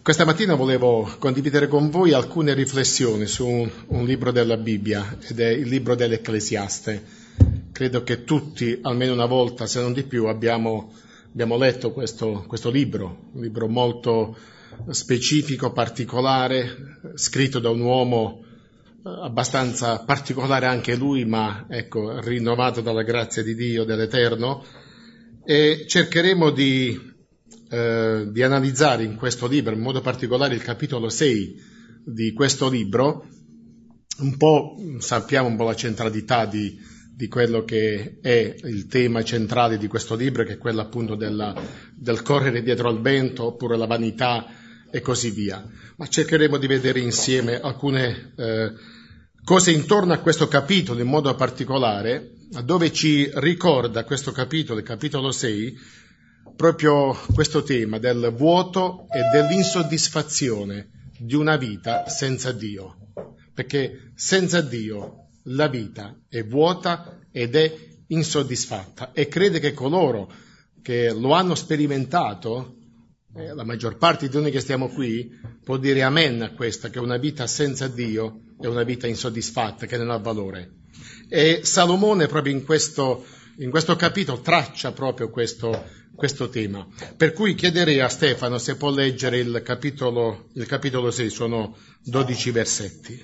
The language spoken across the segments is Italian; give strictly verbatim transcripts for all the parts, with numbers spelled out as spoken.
Questa mattina volevo condividere con voi alcune riflessioni su un, un libro della Bibbia, ed è il libro dell'Ecclesiaste. Credo che tutti, almeno una volta, se non di più, abbiamo, abbiamo letto questo, questo libro, un libro molto specifico, particolare, scritto da un uomo abbastanza particolare anche lui, ma ecco, rinnovato dalla grazia di Dio, dell'Eterno, e cercheremo di Eh, di analizzare in questo libro, in modo particolare il capitolo sei di questo libro. Un po' sappiamo un po' la centralità di, di quello che è il tema centrale di questo libro, che è quello appunto della, del correre dietro al vento, oppure la vanità e così via. Ma cercheremo di vedere insieme alcune eh, cose intorno a questo capitolo, in modo particolare, dove ci ricorda questo capitolo, il capitolo sei, proprio questo tema del vuoto e dell'insoddisfazione di una vita senza Dio, perché senza Dio la vita è vuota ed è insoddisfatta, e crede che coloro che lo hanno sperimentato, eh, la maggior parte di noi che stiamo qui, può dire amen a questa, che una vita senza Dio è una vita insoddisfatta, che non ha valore. E Salomone proprio in questo, in questo capitolo traccia proprio questo questo tema. Per cui chiederei a Stefano se può leggere il capitolo, il capitolo sei, sono dodici versetti.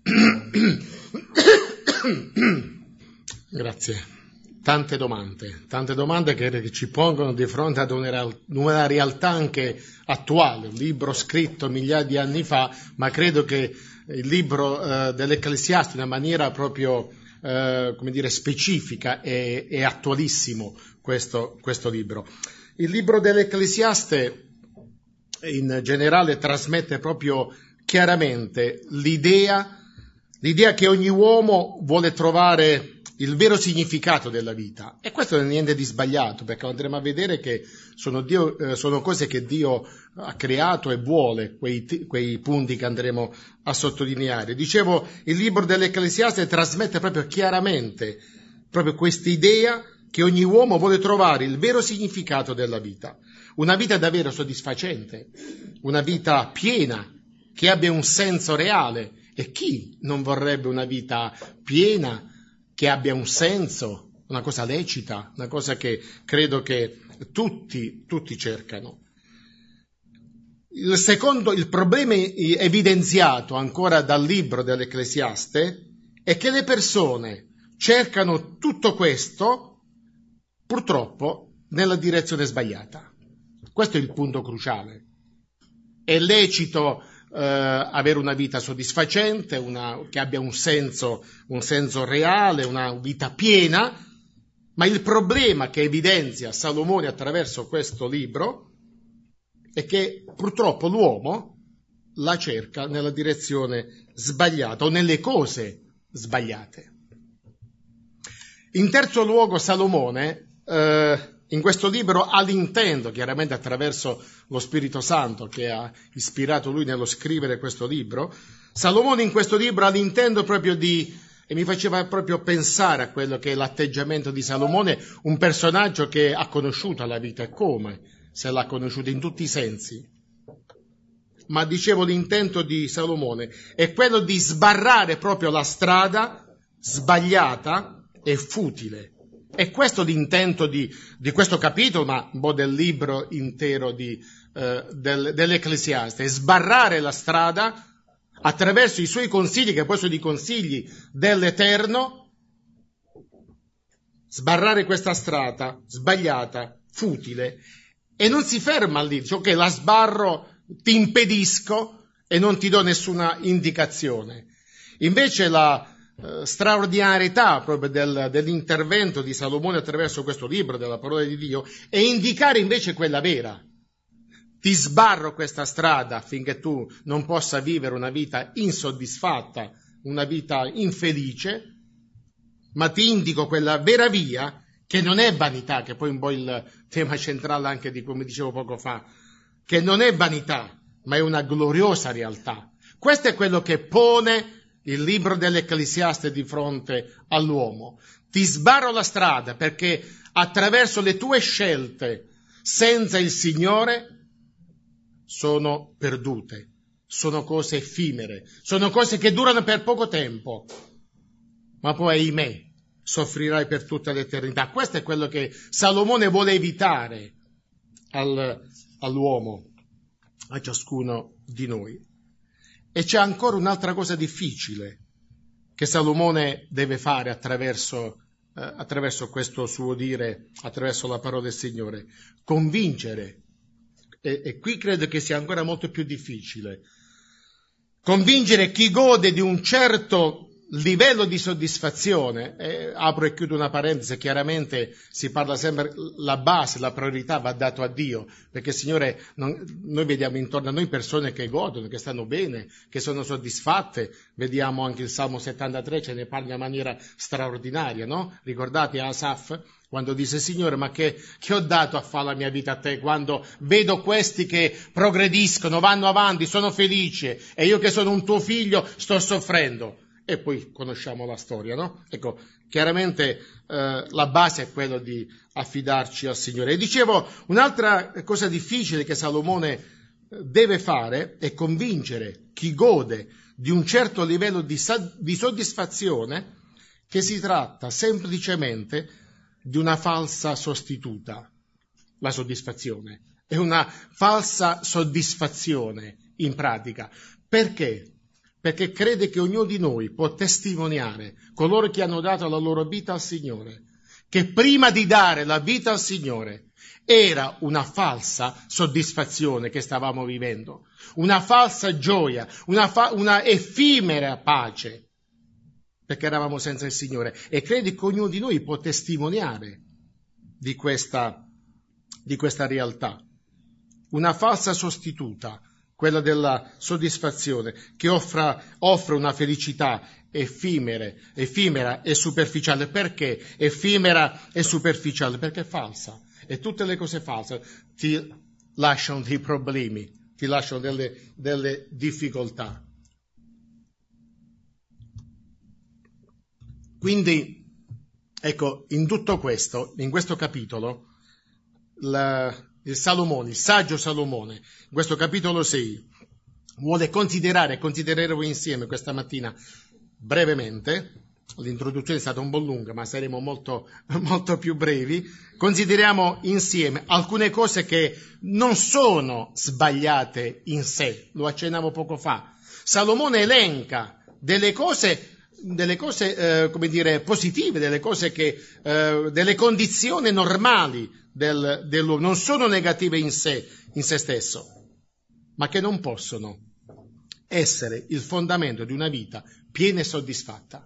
Grazie. Tante domande, tante domande che ci pongono di fronte ad una, una realtà anche attuale, un libro scritto migliaia di anni fa, ma credo che il libro eh, dell'Ecclesiaste in una maniera proprio eh, come dire specifica è, è attualissimo. Questo, questo libro. Il libro dell'Ecclesiaste in generale trasmette proprio chiaramente l'idea, l'idea che ogni uomo vuole trovare il vero significato della vita, e questo non è niente di sbagliato, perché andremo a vedere che sono, Dio, eh, sono cose che Dio ha creato e vuole, quei, quei punti che andremo a sottolineare. Dicevo, il libro dell'Ecclesiaste trasmette proprio chiaramente proprio questa idea che ogni uomo vuole trovare il vero significato della vita, una vita davvero soddisfacente, una vita piena, che abbia un senso reale. E chi non vorrebbe una vita piena, che abbia un senso, una cosa lecita, una cosa che credo che tutti, tutti cercano. Il secondo, il problema evidenziato ancora dal libro dell'Ecclesiaste è che le persone cercano tutto questo purtroppo nella direzione sbagliata. Questo è il punto cruciale. È lecito eh, avere una vita soddisfacente, una, che abbia un senso, un senso reale, una vita piena, ma il problema che evidenzia Salomone attraverso questo libro è che purtroppo l'uomo la cerca nella direzione sbagliata o nelle cose sbagliate. In terzo luogo, Salomone in questo libro ha l'intento, chiaramente attraverso lo Spirito Santo che ha ispirato lui nello scrivere questo libro, Salomone in questo libro ha l'intento proprio di, e mi faceva proprio pensare a quello che è l'atteggiamento di Salomone, un personaggio che ha conosciuto la vita, e come se l'ha conosciuta in tutti i sensi. Ma dicevo, l'intento di Salomone è quello di sbarrare proprio la strada sbagliata e futile. E questo l'intento di, di questo capitolo, ma un po' del libro intero di, eh, del, dell'Ecclesiaste, è sbarrare la strada attraverso i suoi consigli, che poi sono i consigli dell'Eterno, sbarrare questa strada sbagliata, futile, e non si ferma lì, dice ok, la sbarro, ti impedisco e non ti do nessuna indicazione. Invece la Uh, straordinarietà proprio del, dell'intervento di Salomone attraverso questo libro della parola di Dio è indicare invece quella vera. Ti sbarro questa strada affinché tu non possa vivere una vita insoddisfatta, una vita infelice, ma ti indico quella vera via che non è vanità, che poi è un po' il tema centrale anche di come dicevo poco fa, che non è vanità, ma è una gloriosa realtà. Questo è quello che pone il libro dell'Ecclesiaste di fronte all'uomo. Ti sbarro la strada perché attraverso le tue scelte senza il Signore sono perdute, sono cose effimere, sono cose che durano per poco tempo, ma poi, ahimè, soffrirai per tutta l'eternità. Questo è quello che Salomone vuole evitare al, all'uomo, a ciascuno di noi. E c'è ancora un'altra cosa difficile che Salomone deve fare attraverso, eh, attraverso questo suo dire, attraverso la parola del Signore: convincere. E, e qui credo che sia ancora molto più difficile. Convincere chi gode di un certo livello di soddisfazione, eh, apro e chiudo una parentesi, chiaramente si parla sempre, la base, la priorità va dato a Dio, perché Signore, non, noi vediamo intorno a noi persone che godono, che stanno bene, che sono soddisfatte, vediamo anche il Salmo settantatré, ce ne parla in maniera straordinaria, no? Ricordate Asaf, quando dice: Signore, ma che, che ho dato a fare la mia vita a te, quando vedo questi che progrediscono, vanno avanti, sono felici, e io che sono un tuo figlio sto soffrendo. E poi conosciamo la storia, no? Ecco, chiaramente eh, la base è quella di affidarci al Signore. E dicevo, un'altra cosa difficile che Salomone deve fare è convincere chi gode di un certo livello di, di soddisfazione che si tratta semplicemente di una falsa sostituta. La soddisfazione è una falsa soddisfazione in pratica. Perché? Perché crede che ognuno di noi può testimoniare, coloro che hanno dato la loro vita al Signore, che prima di dare la vita al Signore era una falsa soddisfazione che stavamo vivendo, una falsa gioia, una, fa- una effimera pace, perché eravamo senza il Signore. E crede che ognuno di noi può testimoniare di questa, di questa realtà, una falsa sostituta, quella della soddisfazione, che offra, offre una felicità effimere, effimera e superficiale. Perché effimera e superficiale? Perché è falsa. E tutte le cose false ti lasciano dei problemi, ti lasciano delle, delle difficoltà. Quindi, ecco, in tutto questo, in questo capitolo, la, il Salomone, il saggio Salomone, in questo capitolo sei, vuole considerare, considereremo insieme questa mattina brevemente, l'introduzione è stata un po' lunga, ma saremo molto, molto più brevi, consideriamo insieme alcune cose che non sono sbagliate in sé, lo accennavo poco fa. Salomone elenca delle cose delle cose, eh, come dire, positive, delle cose che, eh, delle condizioni normali del, dell'uomo, non sono negative in sé, in se stesso, ma che non possono essere il fondamento di una vita piena e soddisfatta.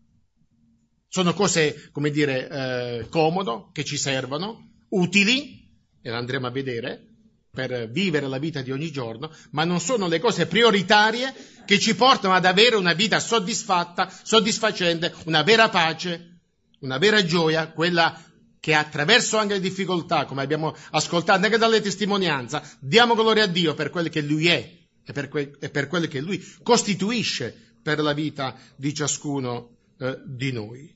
Sono cose, come dire, eh, comodo, che ci servono, utili, e lo andremo a vedere, per vivere la vita di ogni giorno, ma non sono le cose prioritarie che ci portano ad avere una vita soddisfatta, soddisfacente, una vera pace, una vera gioia, quella che attraverso anche le difficoltà, come abbiamo ascoltato anche dalle testimonianze, diamo gloria a Dio per quello che Lui è e per, que- e per quello che Lui costituisce per la vita di ciascuno eh, di noi.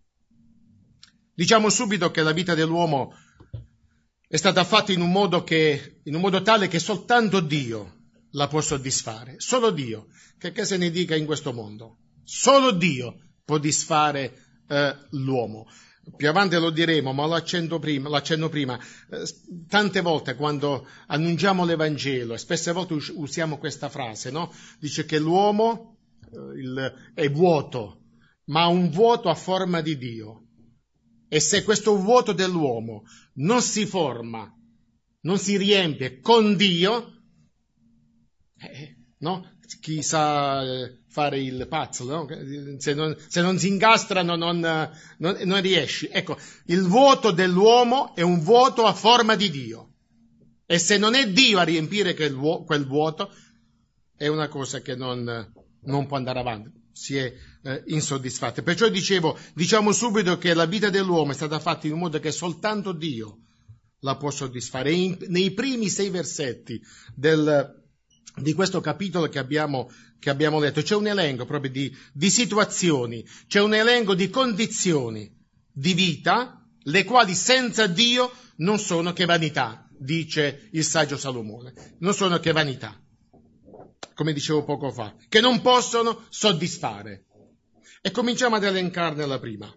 Diciamo subito che la vita dell'uomo è stata fatta in un modo che, in un modo tale che soltanto Dio la può soddisfare. Solo Dio, che, che se ne dica in questo mondo. Solo Dio può disfare eh, l'uomo. Più avanti lo diremo, ma lo accenno prima, lo accenno prima. Eh, tante volte quando annunciamo l'Evangelo, e spesse volte us- usiamo questa frase, no? Dice che l'uomo eh, il, è vuoto, ma un vuoto a forma di Dio. E se questo vuoto dell'uomo non si forma, non si riempie con Dio, eh, no? Chi sa fare il puzzle, no? se, non, se non si incastrano non, non, non riesci. Ecco, il vuoto dell'uomo è un vuoto a forma di Dio. E se non è Dio a riempire quel, quel vuoto, è una cosa che non, non può andare avanti. Si è eh, insoddisfatti. Perciò dicevo, diciamo subito che la vita dell'uomo è stata fatta in un modo che soltanto Dio la può soddisfare. E in, nei primi sei versetti del, di questo capitolo che abbiamo, che abbiamo letto c'è un elenco proprio di, di situazioni, c'è un elenco di condizioni di vita, le quali senza Dio non sono che vanità. dice il saggio Salomone. Non sono che vanità, come dicevo poco fa, che non possono soddisfare. E cominciamo ad elencarne la prima.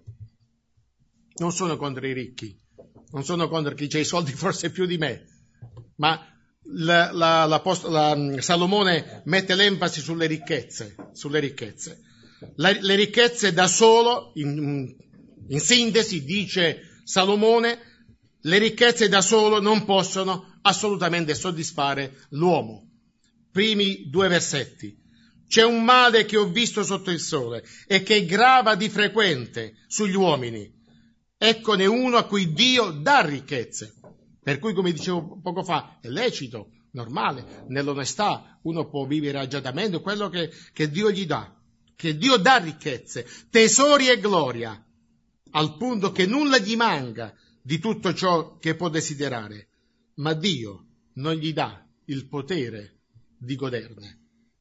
Non sono contro i ricchi, non sono contro chi ha i soldi forse più di me, ma la, la, la, post, la, Salomone mette l'enfasi sulle ricchezze, sulle ricchezze. La, le ricchezze da solo, in, in sintesi, dice Salomone, le ricchezze da solo non possono assolutamente soddisfare l'uomo. Primi due versetti. C'è un male che ho visto sotto il sole e che grava di frequente sugli uomini. Eccone uno a cui Dio dà ricchezze. Per cui, come dicevo poco fa, è lecito, normale, nell'onestà uno può vivere agiatamente quello che, che Dio gli dà, che Dio dà ricchezze, tesori e gloria, al punto che nulla gli manca di tutto ciò che può desiderare, ma Dio non gli dà il potere di goderne.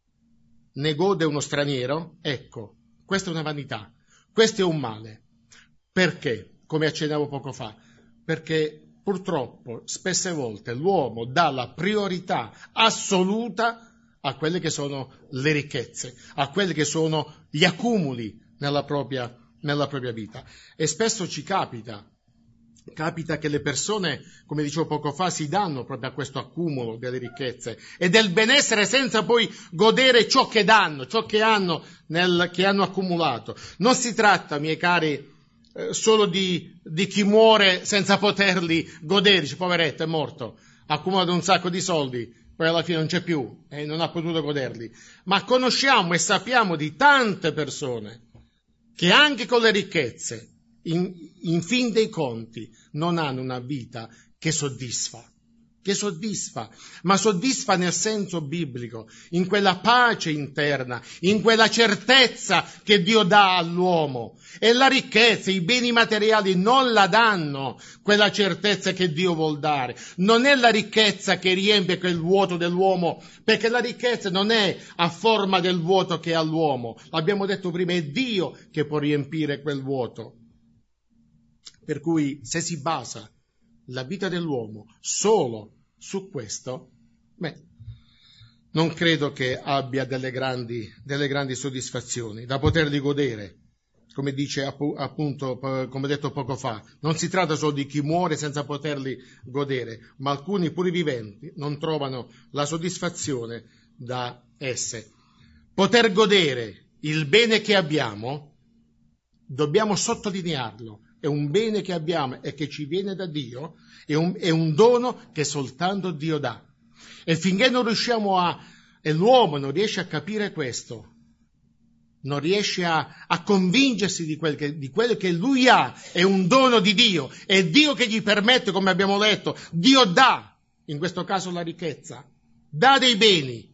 Ne gode uno straniero? Ecco, questa è una vanità, questo è un male. Perché? Come accennavo poco fa, perché purtroppo spesse volte l'uomo dà la priorità assoluta a quelle che sono le ricchezze, a quelli che sono gli accumuli nella propria, nella propria vita. E spesso ci capita, capita che le persone, come dicevo poco fa, si danno proprio a questo accumulo delle ricchezze e del benessere senza poi godere ciò che danno, ciò che hanno, nel, che hanno accumulato. Non si tratta, miei cari, solo di, di chi muore senza poterli godere, dice poveretto è morto, ha accumulato un sacco di soldi, poi alla fine non c'è più e non ha potuto goderli, ma conosciamo e sappiamo di tante persone che anche con le ricchezze, in, in fin dei conti, non hanno una vita che soddisfa, che soddisfa, ma soddisfa nel senso biblico, in quella pace interna, in quella certezza che Dio dà all'uomo. E la ricchezza, i beni materiali non la danno quella certezza che Dio vuol dare. Non è la ricchezza che riempie quel vuoto dell'uomo, perché la ricchezza non è a forma del vuoto che ha l'uomo. L'abbiamo detto prima, è Dio che può riempire quel vuoto. Per cui se si basa la vita dell'uomo solo su questo, beh, non credo che abbia delle grandi, delle grandi soddisfazioni da poterli godere. Come dice appunto, come detto poco fa, non si tratta solo di chi muore senza poterli godere, ma alcuni pure viventi non trovano la soddisfazione da esse. Poter godere il bene che abbiamo, dobbiamo sottolinearlo, è un bene che abbiamo e che ci viene da Dio, è un, è un dono che soltanto Dio dà. E finché non riusciamo a, e l'uomo non riesce a capire questo, non riesce a, a convincersi di quel, che, di quello che lui ha, è un dono di Dio, è Dio che gli permette, come abbiamo letto, Dio dà, in questo caso la ricchezza, dà dei beni,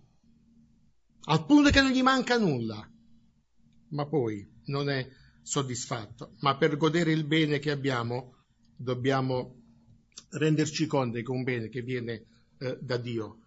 al punto che non gli manca nulla, ma poi non è soddisfatto. Ma per godere il bene che abbiamo, dobbiamo renderci conto che è un bene che viene eh, da Dio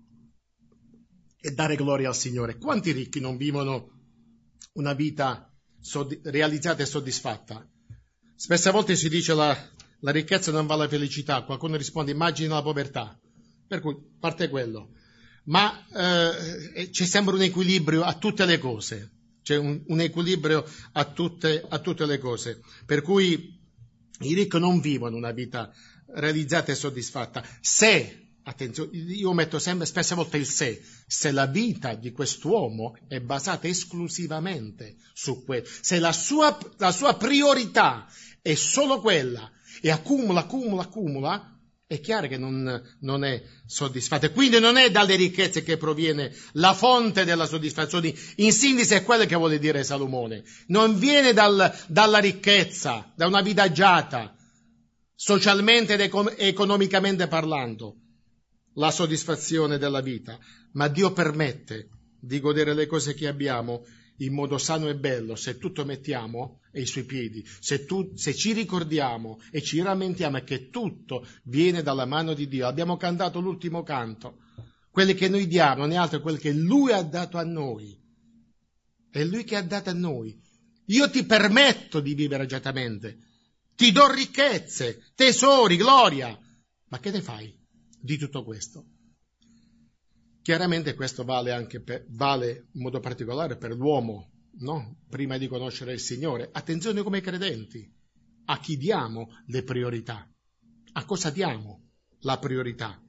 e dare gloria al Signore. Quanti ricchi non vivono una vita sodd- realizzata e soddisfatta? Spesse volte si dice la, la ricchezza non va alla felicità, qualcuno risponde immagina la povertà, per cui parte quello, ma eh, ci sembra un equilibrio a tutte le cose, c'è un, un equilibrio a tutte, a tutte le cose, per cui i ricchi non vivono una vita realizzata e soddisfatta se, attenzione, io metto sempre spesse volte il se, se la vita di quest'uomo è basata esclusivamente su quello, se la sua, la sua priorità è solo quella e accumula, accumula, accumula, è chiaro che non, non è soddisfatta. Quindi non è dalle ricchezze che proviene la fonte della soddisfazione. In sintesi è quello che vuole dire Salomone. Non viene dal, dalla ricchezza, da una vita agiata, socialmente ed econ- economicamente parlando, la soddisfazione della vita, ma Dio permette di godere le cose che abbiamo in modo sano e bello se tutto mettiamo ai suoi piedi, se, tu, se ci ricordiamo e ci rammentiamo che tutto viene dalla mano di Dio. Abbiamo cantato l'ultimo canto, quelli che noi diamo non è altro che quelli che Lui ha dato a noi, è Lui che ha dato a noi. Io ti permetto di vivere agiatamente, ti do ricchezze, tesori, gloria, ma che ne fai? di tutto questo. Chiaramente questo vale anche per, vale in modo particolare per l'uomo, no? Prima di conoscere il Signore. Attenzione come credenti, a chi diamo le priorità, a cosa diamo la priorità.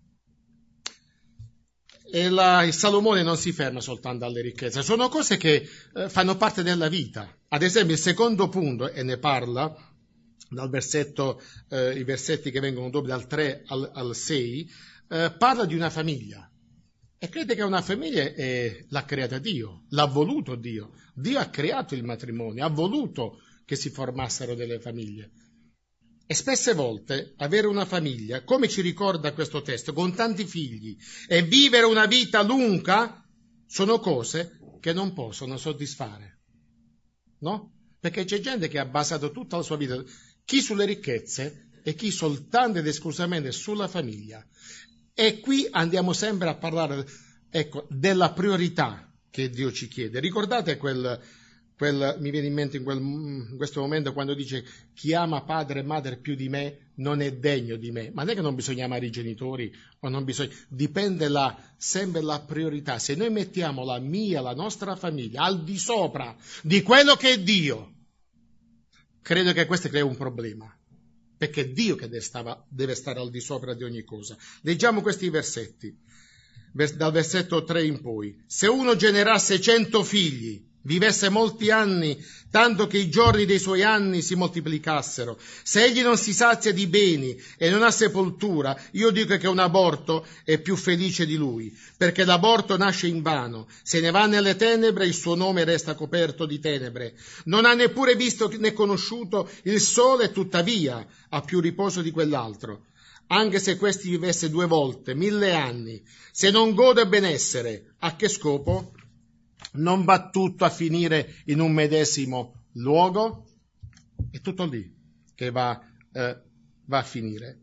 E la, il Salomone non si ferma soltanto alle ricchezze, sono cose che eh, fanno parte della vita. Ad esempio il secondo punto, e ne parla dal versetto, eh, i versetti che vengono dopo dal tre al, al sei, eh, parla di una famiglia. E crede che una famiglia è, l'ha creata Dio, l'ha voluto Dio. Dio ha creato il matrimonio, ha voluto che si formassero delle famiglie. E spesse volte avere una famiglia, come ci ricorda questo testo, con tanti figli, e vivere una vita lunga, sono cose che non possono soddisfare. No? Perché c'è gente che ha basato tutta la sua vita, chi sulle ricchezze e chi soltanto ed esclusivamente sulla famiglia. E qui andiamo sempre a parlare, ecco, della priorità che Dio ci chiede. Ricordate quel, quel mi viene in mente in, quel, in questo momento quando dice chi ama padre e madre più di me non è degno di me. Ma non è che non bisogna amare i genitori o non bisogna, dipende la, sempre la priorità. Se noi mettiamo la mia, la nostra famiglia al di sopra di quello che è Dio, credo che questo crea un problema. Perché è Dio che deve stare al di sopra di ogni cosa. Leggiamo questi versetti, dal versetto tre in poi. Se uno generasse cento figli, vivesse molti anni, tanto che i giorni dei suoi anni si moltiplicassero, se egli non si sazia di beni e non ha sepoltura, io dico che un aborto è più felice di lui, perché l'aborto nasce invano, se ne va nelle tenebre il suo nome resta coperto di tenebre, non ha neppure visto né conosciuto il sole, tuttavia ha più riposo di quell'altro. Anche se questi vivesse due volte, mille anni, se non gode benessere, a che scopo? Non va tutto a finire in un medesimo luogo? È tutto lì che va, eh, va a finire.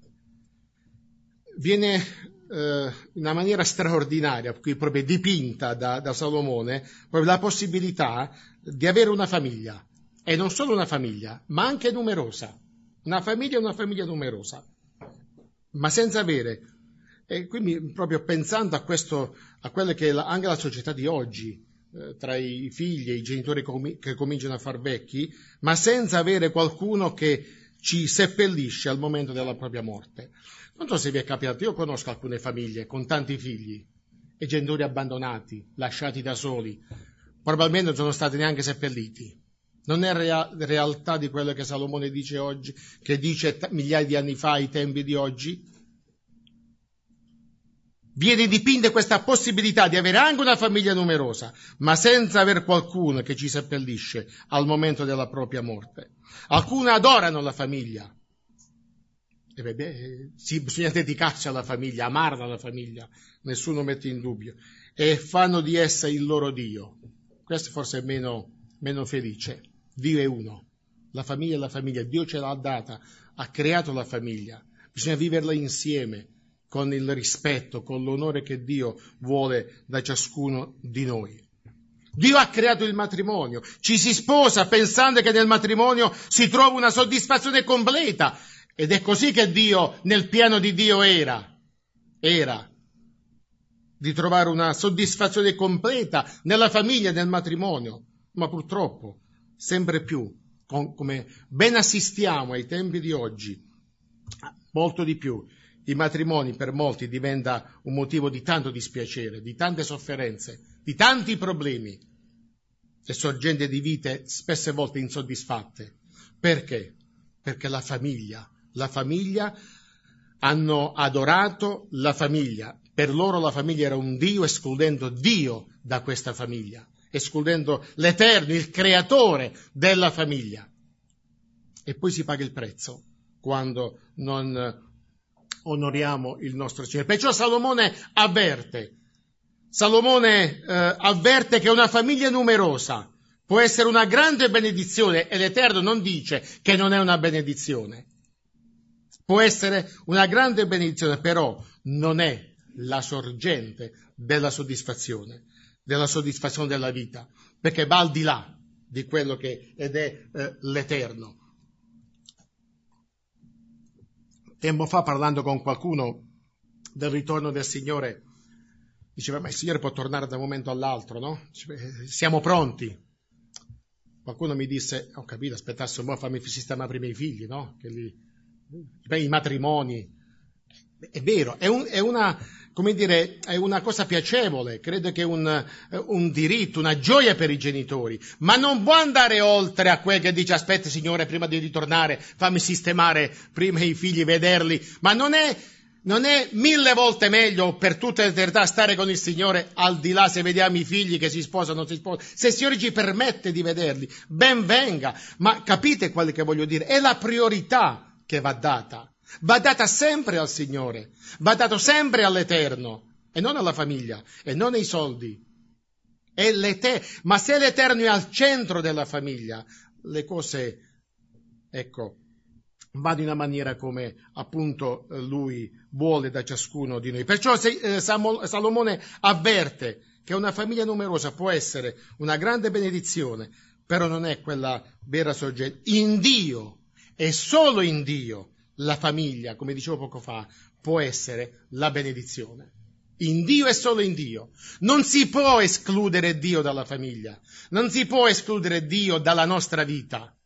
Viene eh, in una maniera straordinaria, qui proprio dipinta da, da Salomone, proprio la possibilità di avere una famiglia, e non solo una famiglia, ma anche numerosa. Una famiglia è una famiglia numerosa, ma senza avere. E quindi proprio pensando a questo, a quella che è la, anche la società di oggi, eh, tra i figli e i genitori com- che cominciano a far vecchi, ma senza avere qualcuno che ci seppellisce al momento della propria morte. Non so se vi è capitato, io conosco alcune famiglie con tanti figli e genitori abbandonati, lasciati da soli, probabilmente non sono stati neanche seppelliti. Non è rea- realtà di quello che Salomone dice oggi, che dice t- migliaia di anni fa ai tempi di oggi? Viene dipinta questa possibilità di avere anche una famiglia numerosa, ma senza aver qualcuno che ci seppellisce al momento della propria morte. Alcune adorano la famiglia. E beh, sì, bisogna dedicarsi alla famiglia, amarla la famiglia, nessuno mette in dubbio. E fanno di essa il loro Dio. Questo forse è meno, meno felice. Dio è uno. La famiglia è la famiglia. Dio ce l'ha data, ha creato la famiglia. Bisogna viverla insieme, con il rispetto, con l'onore che Dio vuole da ciascuno di noi. Dio ha creato il matrimonio, ci si sposa pensando che nel matrimonio si trova una soddisfazione completa, ed è così che Dio, nel piano di Dio era, era di trovare una soddisfazione completa nella famiglia e nel matrimonio, ma purtroppo sempre più, come ben assistiamo ai tempi di oggi, molto di più, i matrimoni per molti diventa un motivo di tanto dispiacere, di tante sofferenze, di tanti problemi e sorgente di vite spesse volte insoddisfatte. Perché? Perché la famiglia, la famiglia hanno adorato la famiglia. Per loro la famiglia era un Dio, escludendo Dio da questa famiglia, escludendo l'Eterno, il creatore della famiglia. E poi si paga il prezzo quando non onoriamo il nostro Signore. Perciò Salomone avverte, Salomone eh, avverte che una famiglia numerosa può essere una grande benedizione, e l'Eterno non dice che non è una benedizione. Può essere una grande benedizione, però non è la sorgente della soddisfazione, della soddisfazione della vita, perché va al di là di quello che ed è eh, l'Eterno. Tempo fa, parlando con qualcuno, del ritorno del Signore, diceva, ma il Signore può tornare da un momento all'altro, no? Siamo pronti. Qualcuno mi disse, ho capito, aspettasse un po', fammi sistemare prima i figli, no? Che li, i matrimoni. È vero, è, un, è una, come dire, è una cosa piacevole, credo che è un, un diritto, una gioia per i genitori, ma non può andare oltre a quel che dice, aspetta Signore, prima di ritornare, fammi sistemare prima i figli, vederli, ma non è, non è mille volte meglio per tutta l'eternità stare con il Signore, al di là se vediamo i figli che si sposano o non si sposano, se il Signore ci permette di vederli, ben venga, ma capite quello che voglio dire, è la priorità che va data. Va data sempre al Signore, va dato sempre all'Eterno e non alla famiglia e non ai soldi. È l'Eterno. Ma se l'Eterno è al centro della famiglia, le cose, ecco, vanno in una maniera come appunto Lui vuole da ciascuno di noi. Perciò eh, Salomone avverte che una famiglia numerosa può essere una grande benedizione, però non è quella vera sorgente. In Dio e solo in Dio la famiglia, come dicevo poco fa, può essere la benedizione. In Dio e solo in Dio. Non si può escludere Dio dalla famiglia. Non si può escludere Dio dalla nostra vita.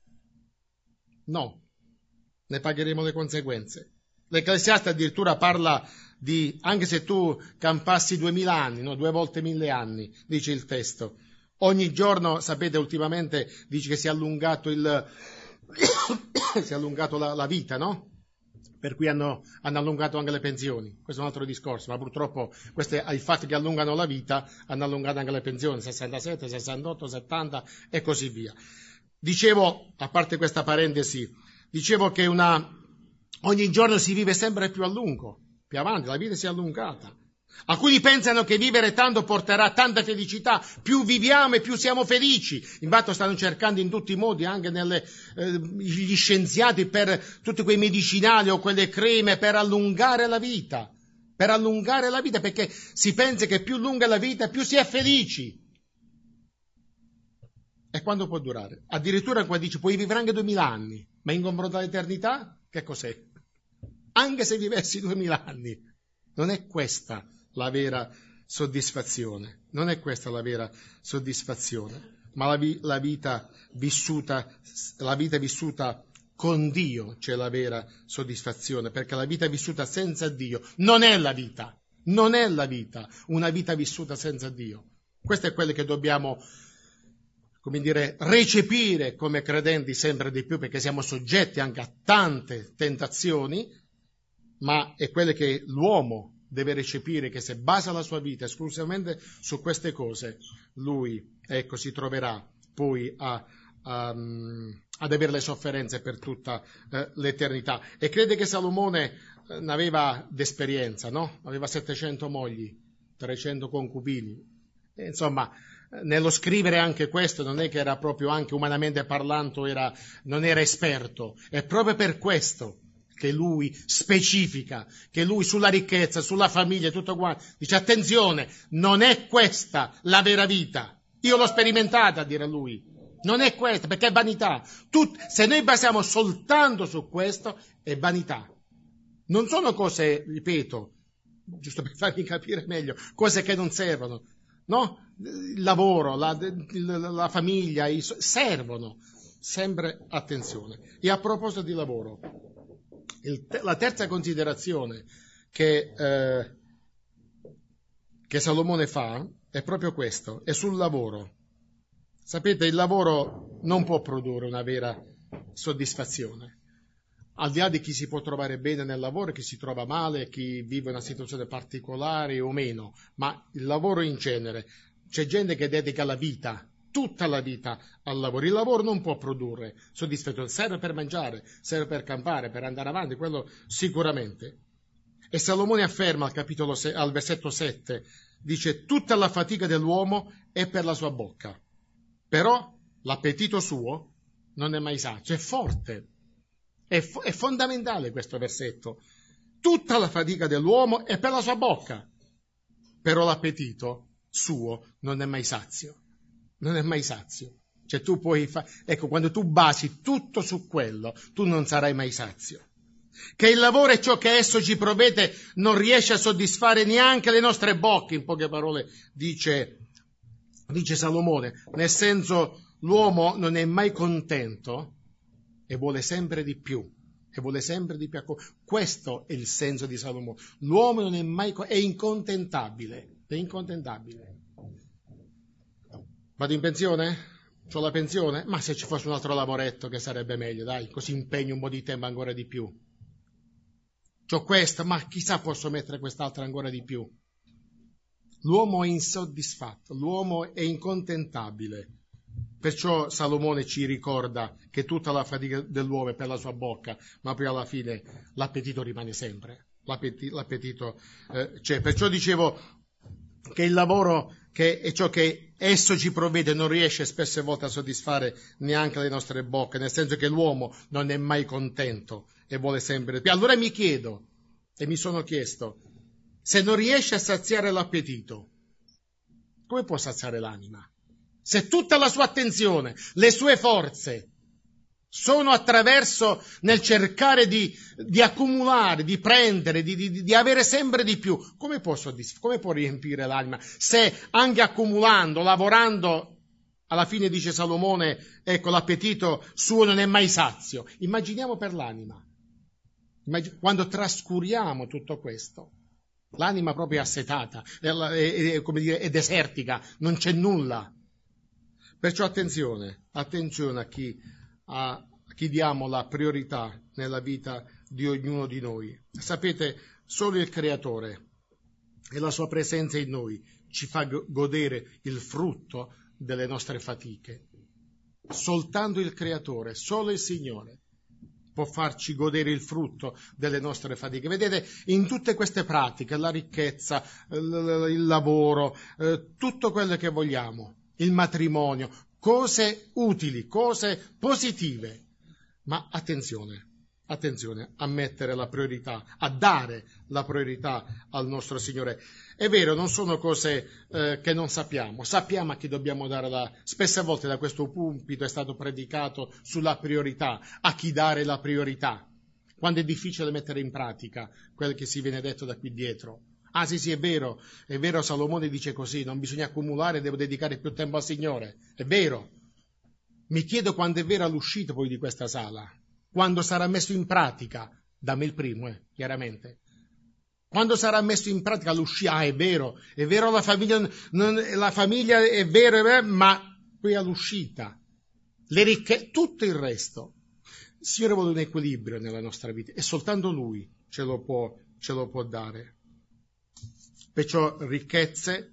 No. Ne pagheremo le conseguenze. L'Ecclesiaste addirittura parla di, anche se tu campassi duemila anni, no? Due volte mille anni, dice il testo. Ogni giorno, sapete, ultimamente dice che si è allungato il, si è allungato la, la vita, no? Per cui hanno, hanno allungato anche le pensioni. Questo è un altro discorso, ma purtroppo questi, il fatto che allungano la vita hanno allungato anche le pensioni, sessantasette, sessantotto, settanta e così via. Dicevo, a parte questa parentesi, dicevo che una, ogni giorno si vive sempre più a lungo, più avanti, la vita si è allungata. Alcuni pensano che vivere tanto porterà tanta felicità, più viviamo e più siamo felici. Infatti stanno cercando in tutti i modi, anche nelle, eh, gli scienziati, per tutti quei medicinali o quelle creme per allungare la vita, per allungare la vita, perché si pensa che più lunga la vita più si è felici. E quando può durare? Addirittura qua dice puoi vivere anche duemila anni, ma in confronto all'eternità che cos'è? Anche se vivessi duemila anni, non è questa la vera soddisfazione, non è questa la vera soddisfazione, ma la, vi, la vita vissuta, la vita vissuta con Dio c'è la vera soddisfazione, perché la vita vissuta senza Dio non è la vita, non è la vita, una vita vissuta senza Dio. Questo è quello che dobbiamo, come dire, recepire come credenti sempre di più, perché siamo soggetti anche a tante tentazioni, ma è quello che l'uomo deve recepire, che se basa la sua vita esclusivamente su queste cose, lui, ecco, si troverà poi a, a, ad avere le sofferenze per tutta eh, l'eternità. E crede che Salomone eh, ne aveva d'esperienza, no? Aveva settecento mogli, trecento concubini. E, insomma, nello scrivere anche questo non è che era proprio, anche umanamente parlando, era, non era esperto. È proprio per questo che lui specifica, che lui sulla ricchezza, sulla famiglia, tutto quanto, dice attenzione, non è questa la vera vita. Io l'ho sperimentata, a dire lui. Non è questa, perché è vanità. Tut- se noi basiamo soltanto su questo, è vanità. Non sono cose, ripeto, giusto per farvi capire meglio, cose che non servono, no? Il lavoro, la, la, la famiglia, i, servono. Sempre attenzione. E a proposito di lavoro, Il, la terza considerazione che, eh, che Salomone fa è proprio questo, è sul lavoro. Sapete, il lavoro non può produrre una vera soddisfazione. Al di là di chi si può trovare bene nel lavoro, chi si trova male, chi vive una situazione particolare o meno, ma il lavoro in genere, c'è gente che dedica la vita, tutta la vita al lavoro. Il lavoro non può produrre soddisfazione, serve per mangiare, serve per campare, per andare avanti, quello sicuramente. E Salomone afferma al capitolo sei, al versetto sette, dice tutta la fatica dell'uomo è per la sua bocca, però l'appetito suo non è mai sazio, è forte, è, fo- è fondamentale questo versetto. Tutta la fatica dell'uomo è per la sua bocca, però l'appetito suo non è mai sazio. Non è mai sazio. Cioè tu puoi fare, ecco, quando tu basi tutto su quello, tu non sarai mai sazio. che il lavoro e ciò che esso ci provvede non riesce a soddisfare neanche le nostre bocche, in poche parole dice, dice Salomone, nel senso l'uomo non è mai contento e vuole sempre di più, e vuole sempre di più. Questo è il senso di Salomone, l'uomo non è mai, è incontentabile, è incontentabile. Vado in pensione? C'ho la pensione? Ma se ci fosse un altro lavoretto che sarebbe meglio, dai, così impegno un po' di tempo ancora di più. C'ho questo, ma chissà posso mettere quest'altro ancora di più. L'uomo è insoddisfatto, l'uomo è incontentabile. Perciò Salomone ci ricorda che tutta la fatica dell'uomo è per la sua bocca, ma poi alla fine l'appetito rimane sempre. L'appetito, l'appetito eh, c'è. Perciò dicevo che il lavoro che è ciò che esso ci provvede non riesce spesse volte a soddisfare neanche le nostre bocche, nel senso che l'uomo non è mai contento e vuole sempre di più. Allora mi chiedo, e mi sono chiesto, se non riesce a saziare l'appetito, come può saziare l'anima? Se tutta la sua attenzione, le sue forze sono attraverso nel cercare di, di accumulare, di prendere, di, di, di avere sempre di più, come può, soddisf- come può riempire l'anima? Se anche accumulando, lavorando, alla fine dice Salomone, ecco, l'appetito suo non è mai sazio. Immaginiamo per l'anima, Immagin- quando trascuriamo tutto questo, l'anima proprio è assetata, è, è, è, come dire, è desertica, non c'è nulla. Perciò attenzione, attenzione a chi a chi diamo la priorità nella vita di ognuno di noi. Sapete, solo il Creatore e la sua presenza in noi ci fa godere il frutto delle nostre fatiche. Soltanto il Creatore, solo il Signore può farci godere il frutto delle nostre fatiche. Vedete, in tutte queste pratiche, la ricchezza, il lavoro, tutto quello che vogliamo, il matrimonio, cose utili, cose positive, ma attenzione, attenzione a mettere la priorità, a dare la priorità al nostro Signore. È vero, non sono cose eh, che non sappiamo, sappiamo a chi dobbiamo dare la... Spesse volte da questo pulpito è stato predicato sulla priorità, a chi dare la priorità, quando è difficile mettere in pratica quel che si viene detto da qui dietro. Ah sì sì, è vero, è vero, Salomone dice così, non bisogna accumulare, devo dedicare più tempo al Signore, è vero. Mi chiedo quando è vera l'uscita poi di questa sala, quando sarà messo in pratica, da me il primo, eh, chiaramente, quando sarà messo in pratica l'uscita, ah è vero, è vero la famiglia, non, la famiglia è vero, è vero, ma poi all'uscita, le ricchezze, tutto il resto. Il Signore vuole un equilibrio nella nostra vita e soltanto Lui ce lo può, ce lo può dare. Perciò ricchezze,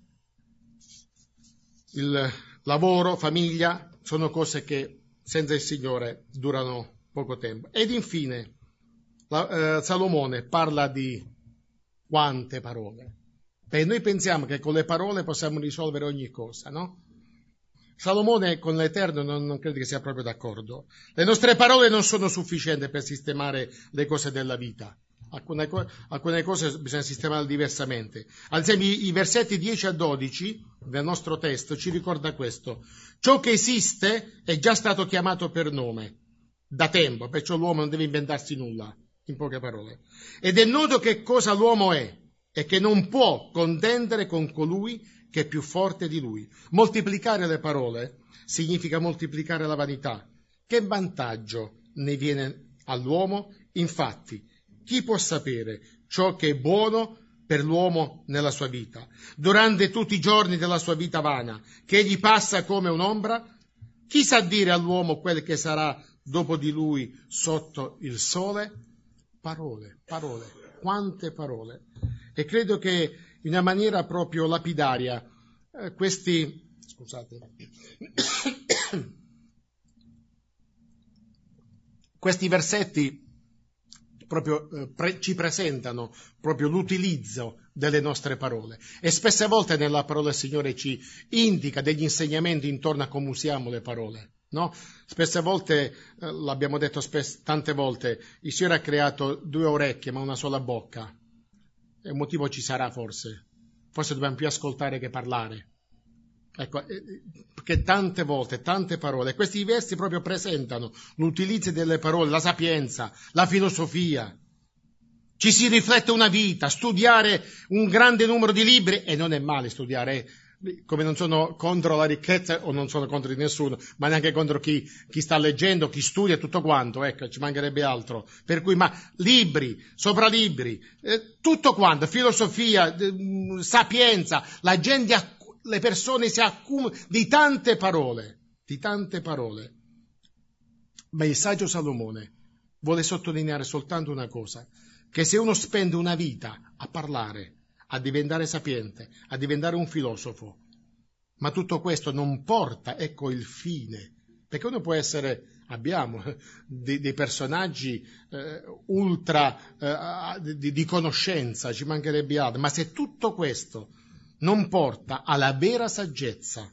il lavoro, famiglia, sono cose che senza il Signore durano poco tempo. Ed infine, la, eh, Salomone parla di quante parole. E noi pensiamo che con le parole possiamo risolvere ogni cosa, no? Salomone con l'Eterno non, non credo che sia proprio d'accordo. Le nostre parole non sono sufficienti per sistemare le cose della vita. Alcune, alcune cose bisogna sistemare diversamente. Ad esempio i versetti dieci a dodici del nostro testo ci ricorda questo: ciò che esiste è già stato chiamato per nome da tempo, perciò l'uomo non deve inventarsi nulla, in poche parole, ed è noto che cosa l'uomo è e che non può contendere con colui che è più forte di lui. Moltiplicare le parole significa moltiplicare la vanità. Che vantaggio ne viene all'uomo? Infatti, chi può sapere ciò che è buono per l'uomo nella sua vita, durante tutti i giorni della sua vita vana, che egli passa come un'ombra? Chi sa dire all'uomo quel che sarà dopo di lui sotto il sole? Parole, parole, quante parole. E credo che in una maniera proprio lapidaria eh, questi, scusate, questi versetti proprio eh, pre- ci presentano proprio l'utilizzo delle nostre parole, e spesse volte nella parola del Signore ci indica degli insegnamenti intorno a come usiamo le parole, no? Spesse volte, eh, l'abbiamo detto spess- tante volte, il Signore ha creato due orecchie ma una sola bocca, e un motivo ci sarà forse, forse dobbiamo più ascoltare che parlare. Ecco, perché tante volte, tante parole, questi versi proprio presentano l'utilizzo delle parole, la sapienza, la filosofia, ci si riflette una vita, studiare un grande numero di libri, e non è male studiare, come non sono contro la ricchezza o non sono contro di nessuno, ma neanche contro chi, chi sta leggendo, chi studia tutto quanto, ecco, ci mancherebbe altro. Per cui, ma libri, sopralibri, eh, tutto quanto, filosofia, eh, sapienza, la gente, le persone si accumulano di tante parole, di tante parole. Ma il saggio Salomone vuole sottolineare soltanto una cosa, che se uno spende una vita a parlare, a diventare sapiente, a diventare un filosofo, ma tutto questo non porta, ecco il fine, perché uno può essere, abbiamo dei, dei personaggi eh, ultra eh, di, di conoscenza, ci mancherebbe altro, ma se tutto questo non porta alla vera saggezza,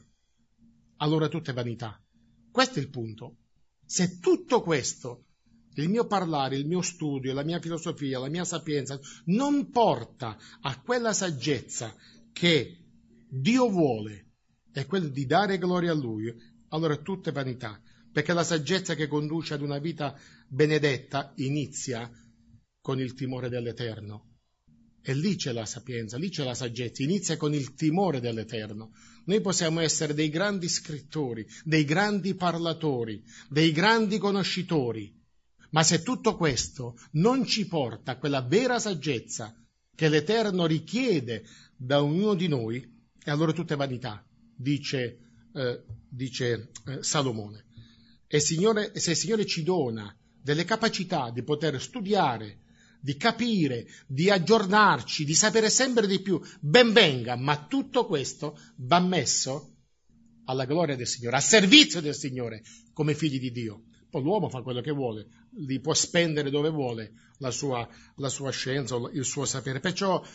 allora tutto è vanità. Questo è il punto. Se tutto questo, il mio parlare, il mio studio, la mia filosofia, la mia sapienza, non porta a quella saggezza che Dio vuole, è quello di dare gloria a Lui, allora tutto è vanità, perché la saggezza che conduce ad una vita benedetta inizia con il timore dell'Eterno. E lì c'è la sapienza, lì c'è la saggezza, inizia con il timore dell'Eterno. Noi possiamo essere dei grandi scrittori, dei grandi parlatori, dei grandi conoscitori, ma se tutto questo non ci porta a quella vera saggezza che l'Eterno richiede da ognuno di noi, e allora tutto è vanità, dice, eh, dice eh, Salomone. E Signore, se il Signore ci dona delle capacità di poter studiare, di capire, di aggiornarci, di sapere sempre di più, ben venga, ma tutto questo va messo alla gloria del Signore, a servizio del Signore, come figli di Dio. Poi l'uomo fa quello che vuole, li può spendere dove vuole la sua, la sua scienza, il suo sapere. Perciò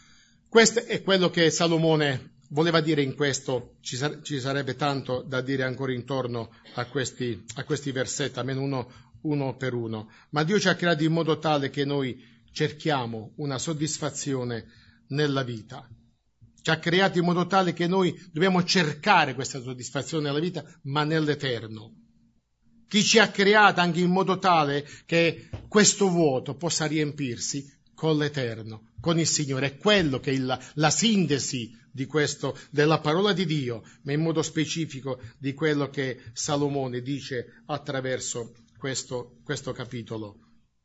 questo è quello che Salomone voleva dire in questo. Ci, sare- ci sarebbe tanto da dire ancora intorno a questi, a questi versetti, almeno uno, uno per uno. Ma Dio ci ha creati in modo tale che noi cerchiamo una soddisfazione nella vita. Ci ha creati in modo tale che noi dobbiamo cercare questa soddisfazione nella vita, ma nell'eterno. Chi ci ha creato anche in modo tale che questo vuoto possa riempirsi con l'Eterno, con il Signore. È quello che è la, la sintesi di questo, della parola di Dio, ma in modo specifico di quello che Salomone dice attraverso questo, questo capitolo.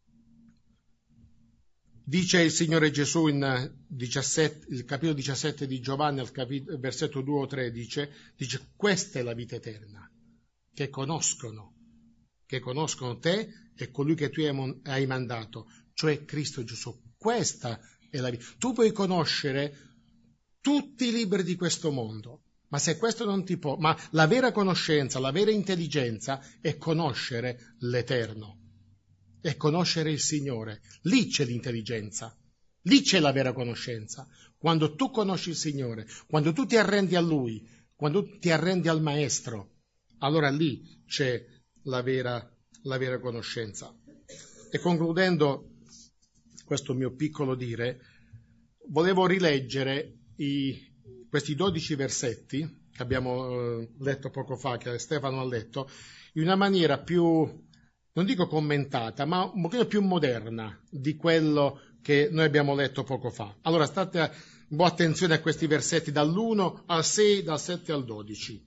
Dice il Signore Gesù in diciassette, il capitolo diciassette di Giovanni, al capitolo, versetto due o tre, dice, dice questa è la vita eterna, che conoscono che conoscono te e colui che tu hai mandato, cioè Cristo Gesù. Questa è la vita. Tu puoi conoscere tutti i libri di questo mondo, ma se questo non ti può, ma la vera conoscenza, la vera intelligenza è conoscere l'Eterno, è conoscere il Signore. Lì c'è l'intelligenza, lì c'è la vera conoscenza. Quando tu conosci il Signore, quando tu ti arrendi a Lui, quando tu ti arrendi al Maestro, allora lì c'è la vera, la vera conoscenza. E concludendo questo mio piccolo dire, volevo rileggere i, questi dodici versetti che abbiamo eh, letto poco fa, che Stefano ha letto, in una maniera più, non dico commentata, ma un pochino più moderna di quello che noi abbiamo letto poco fa. Allora state a, un po' attenzione a questi versetti dall'uno al sei, dal sette al dodici.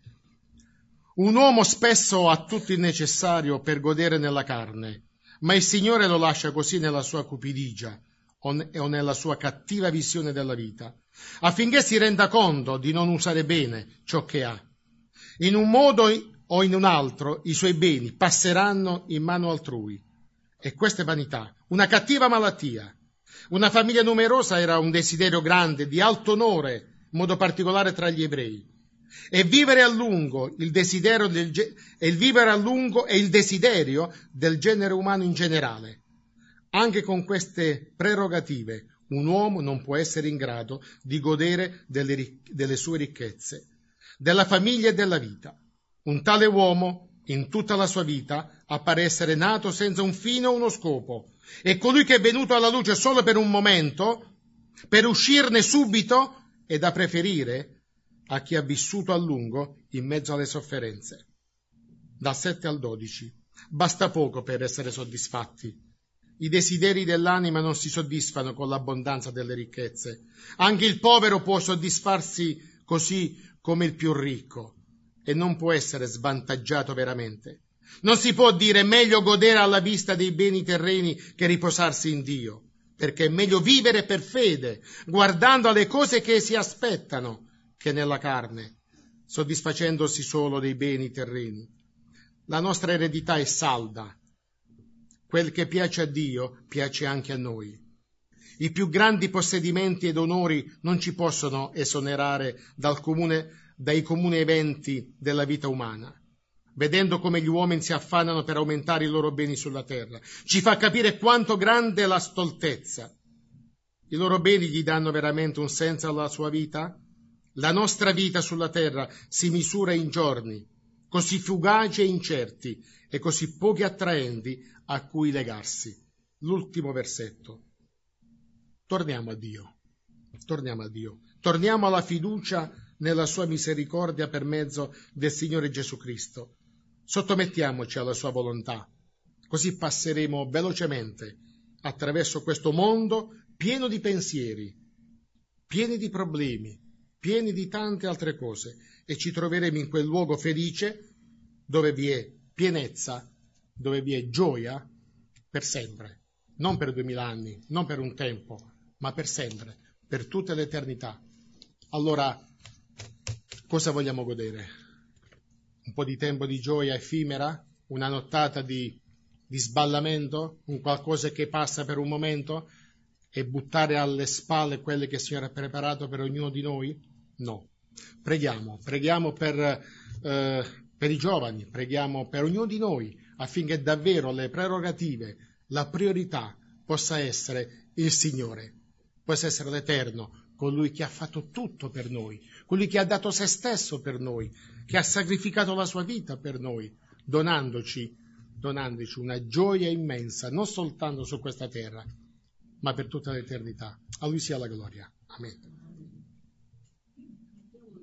Un uomo spesso ha tutto il necessario per godere nella carne, ma il Signore lo lascia così nella sua cupidigia o nella sua cattiva visione della vita, affinché si renda conto di non usare bene ciò che ha. In un modo o in un altro i suoi beni passeranno in mano altrui. E questa è vanità, una cattiva malattia. Una famiglia numerosa era un desiderio grande, di alto onore, in modo particolare tra gli ebrei. E vivere a lungo il desiderio del ge- e il vivere a lungo è il desiderio del genere umano in generale. Anche con queste prerogative un uomo non può essere in grado di godere delle, ric- delle sue ricchezze, della famiglia e della vita. Un tale uomo in tutta la sua vita appare essere nato senza un fine o uno scopo, e colui che è venuto alla luce solo per un momento, per uscirne subito, è da preferire a chi ha vissuto a lungo in mezzo alle sofferenze. Dal sette al dodici. Basta poco per essere soddisfatti. I desideri dell'anima non si soddisfano con l'abbondanza delle ricchezze. Anche il povero può soddisfarsi così come il più ricco e non può essere svantaggiato veramente. Non si può dire meglio godere alla vista dei beni terreni che riposarsi in Dio, perché è meglio vivere per fede, guardando alle cose che si aspettano, che nella carne, soddisfacendosi solo dei beni terreni. La nostra eredità è salda. Quel che piace a Dio piace anche a noi. I più grandi possedimenti ed onori non ci possono esonerare dal comune, dai comuni eventi della vita umana. Vedendo come gli uomini si affannano per aumentare i loro beni sulla terra, ci fa capire quanto grande è la stoltezza. I loro beni gli danno veramente un senso alla sua vita? La nostra vita sulla terra si misura in giorni, così fugaci e incerti e così pochi attraenti a cui legarsi. L'ultimo versetto. Torniamo a Dio. Torniamo a Dio. Torniamo alla fiducia nella sua misericordia per mezzo del Signore Gesù Cristo. Sottomettiamoci alla sua volontà, così passeremo velocemente attraverso questo mondo pieno di pensieri, pieni di problemi, pieni di tante altre cose, e ci troveremo in quel luogo felice dove vi è pienezza, dove vi è gioia per sempre, non per duemila anni, non per un tempo, ma per sempre, per tutta l'eternità. Allora, cosa vogliamo godere? Un po' di tempo di gioia effimera? Una nottata di, di sballamento? Un qualcosa che passa per un momento? E buttare alle spalle quelle che il Signore ha preparato per ognuno di noi? No. Preghiamo, preghiamo per, eh, per i giovani, preghiamo per ognuno di noi, affinché davvero le prerogative, la priorità possa essere il Signore, possa essere l'Eterno, colui che ha fatto tutto per noi, colui che ha dato se stesso per noi, che ha sacrificato la sua vita per noi, donandoci, donandoci una gioia immensa, non soltanto su questa terra, ma per tutta l'eternità. A Lui sia la gloria. Amen.